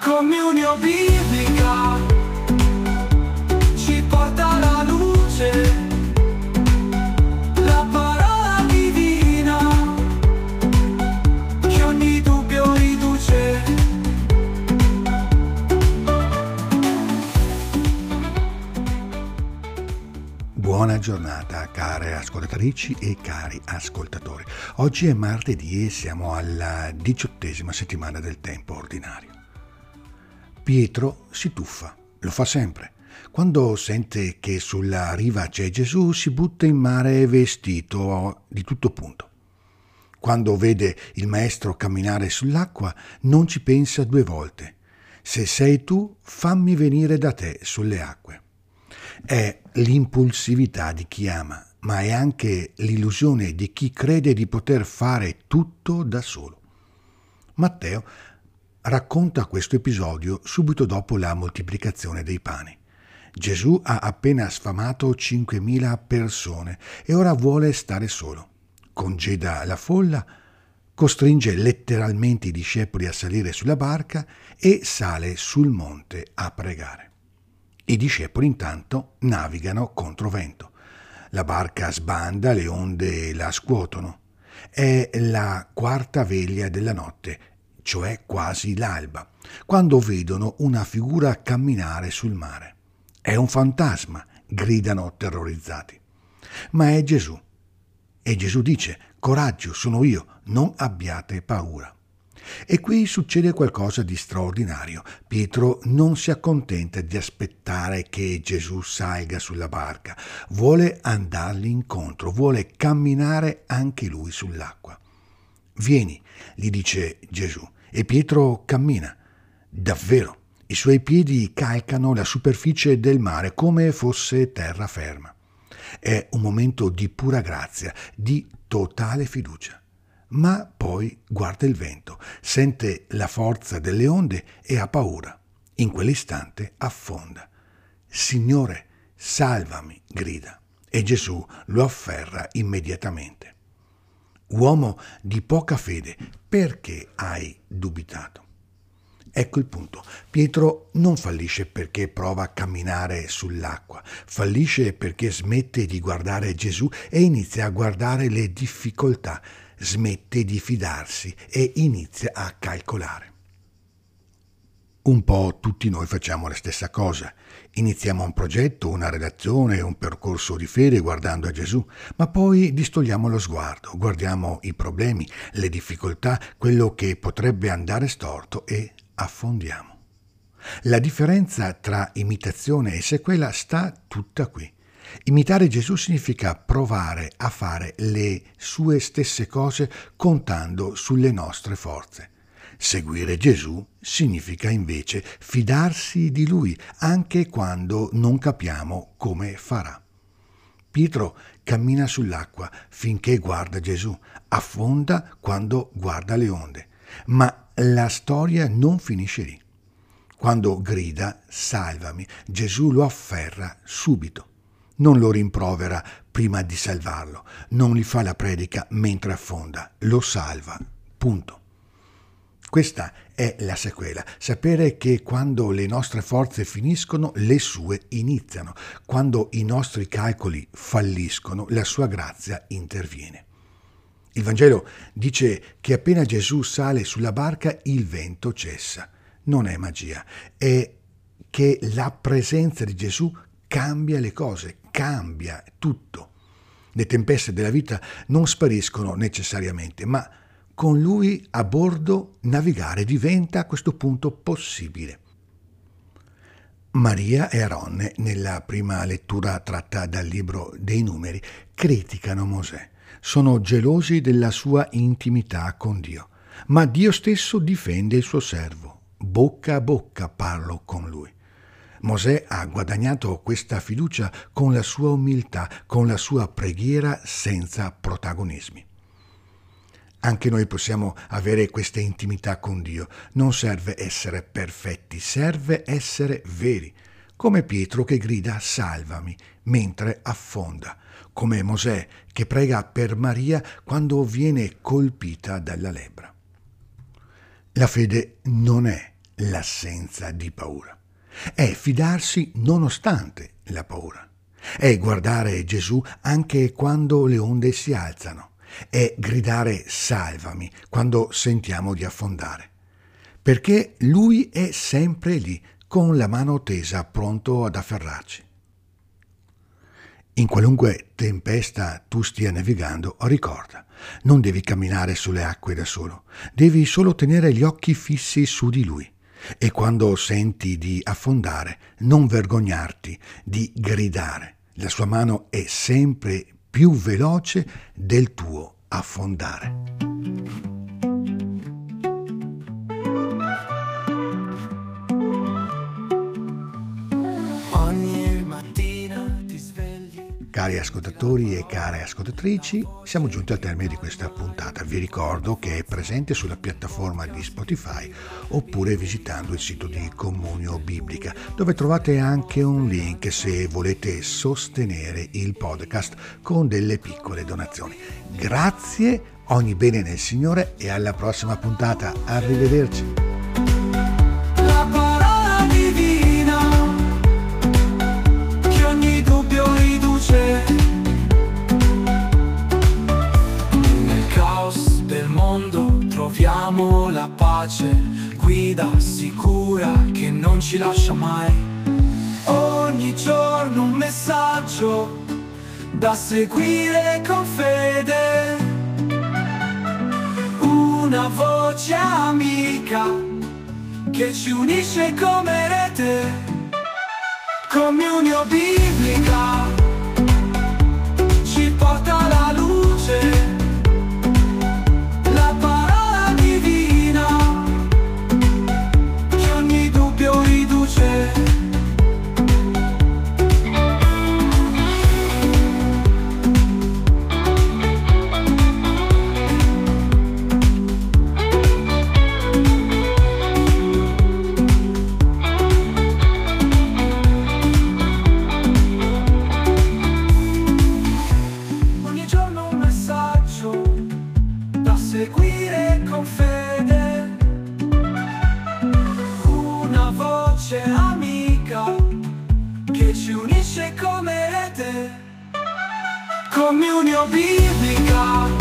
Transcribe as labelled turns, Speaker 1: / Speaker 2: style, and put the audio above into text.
Speaker 1: Comunione biblica ci porta alla luce, la parola divina che ogni dubbio riduce.
Speaker 2: Buona giornata care ascoltatrici e cari ascoltatori. Oggi è martedì e siamo alla 18ª settimana del tempo ordinario. Pietro si tuffa, lo fa sempre. Quando sente che sulla riva c'è Gesù si butta in mare vestito di tutto punto. Quando vede il maestro camminare sull'acqua non ci pensa due volte. Se sei tu, fammi venire da te sulle acque. È l'impulsività di chi ama, ma è anche l'illusione di chi crede di poter fare tutto da solo. Matteo racconta questo episodio subito dopo la moltiplicazione dei pani. Gesù ha appena sfamato 5.000 persone e ora vuole stare solo. Congeda la folla, costringe letteralmente i discepoli a salire sulla barca e sale sul monte a pregare. I discepoli intanto navigano contro vento. La barca sbanda, le onde la scuotono. È la quarta veglia della notte, cioè quasi l'alba, quando vedono una figura camminare sul mare. È un fantasma, gridano terrorizzati. Ma è Gesù. E Gesù dice: coraggio, sono io, non abbiate paura. E qui succede qualcosa di straordinario. Pietro non si accontenta di aspettare che Gesù salga sulla barca, vuole andargli incontro, vuole camminare anche lui sull'acqua. Vieni, gli dice Gesù, e Pietro cammina. Davvero, i suoi piedi calcano la superficie del mare come fosse terraferma. È un momento di pura grazia, di totale fiducia. Ma poi guarda il vento, sente la forza delle onde e ha paura. In quell'istante affonda. Signore, salvami, grida. E Gesù lo afferra immediatamente. Uomo di poca fede, perché hai dubitato? Ecco il punto. Pietro non fallisce perché prova a camminare sull'acqua, fallisce perché smette di guardare Gesù e inizia a guardare le difficoltà, smette di fidarsi e inizia a calcolare. Un po' tutti noi facciamo la stessa cosa. Iniziamo un progetto, una relazione, un percorso di fede guardando a Gesù, ma poi distogliamo lo sguardo, guardiamo i problemi, le difficoltà, quello che potrebbe andare storto e affondiamo. La differenza tra imitazione e sequela sta tutta qui. Imitare Gesù significa provare a fare le sue stesse cose contando sulle nostre forze. Seguire Gesù significa invece fidarsi di Lui anche quando non capiamo come farà. Pietro cammina sull'acqua finché guarda Gesù, affonda quando guarda le onde, ma la storia non finisce lì. Quando grida "salvami", Gesù lo afferra subito. Non lo rimprovera prima di salvarlo, non gli fa la predica mentre affonda, lo salva, punto. Questa è la sequela, sapere che quando le nostre forze finiscono, le sue iniziano. Quando i nostri calcoli falliscono, la sua grazia interviene. Il Vangelo dice che appena Gesù sale sulla barca, il vento cessa. Non è magia, è che la presenza di Gesù cambia le cose, cambia tutto. Le tempeste della vita non spariscono necessariamente, ma con Lui a bordo navigare diventa a questo punto possibile. Maria e Aronne, nella prima lettura tratta dal libro dei Numeri, criticano Mosè. Sono gelosi della sua intimità con Dio, ma Dio stesso difende il suo servo. Bocca a bocca parlo con lui. Mosè ha guadagnato questa fiducia con la sua umiltà, con la sua preghiera senza protagonismi. Anche noi possiamo avere questa intimità con Dio. Non serve essere perfetti, serve essere veri, come Pietro che grida "salvami" mentre affonda, come Mosè che prega per Maria quando viene colpita dalla lebbra. La fede non è l'assenza di paura. È fidarsi nonostante la paura. È guardare Gesù anche quando le onde si alzano. È gridare salvami quando sentiamo di affondare. Perché Lui è sempre lì, con la mano tesa, pronto ad afferrarci. In qualunque tempesta tu stia navigando, ricorda, non devi camminare sulle acque da solo, devi solo tenere gli occhi fissi su di Lui. E quando senti di affondare, non vergognarti di gridare. La sua mano è sempre più veloce del tuo affondare.
Speaker 1: Ogni mattina ti svegli.
Speaker 2: Cari ascoltatori e care ascoltatrici, siamo giunti al termine di questa puntata. Vi ricordo che è presente sulla piattaforma di Spotify oppure visitando il sito di Comunio Biblica, dove trovate anche un link se volete sostenere il podcast con delle piccole donazioni. Grazie, ogni bene nel Signore e alla prossima puntata. Arrivederci.
Speaker 1: La parola divina che ogni dubbio riduce. Nel caos del mondo troviamo la pace, guida sicura che non ci lascia mai. Ogni giorno un messaggio da seguire con fede, una voce amica che ci unisce come rete. Comunio Biblica ci porta alla luce, la parola divina che ogni dubbio riduce. Seguire con fede, una voce amica che ci unisce come rete. Comunio Biblica.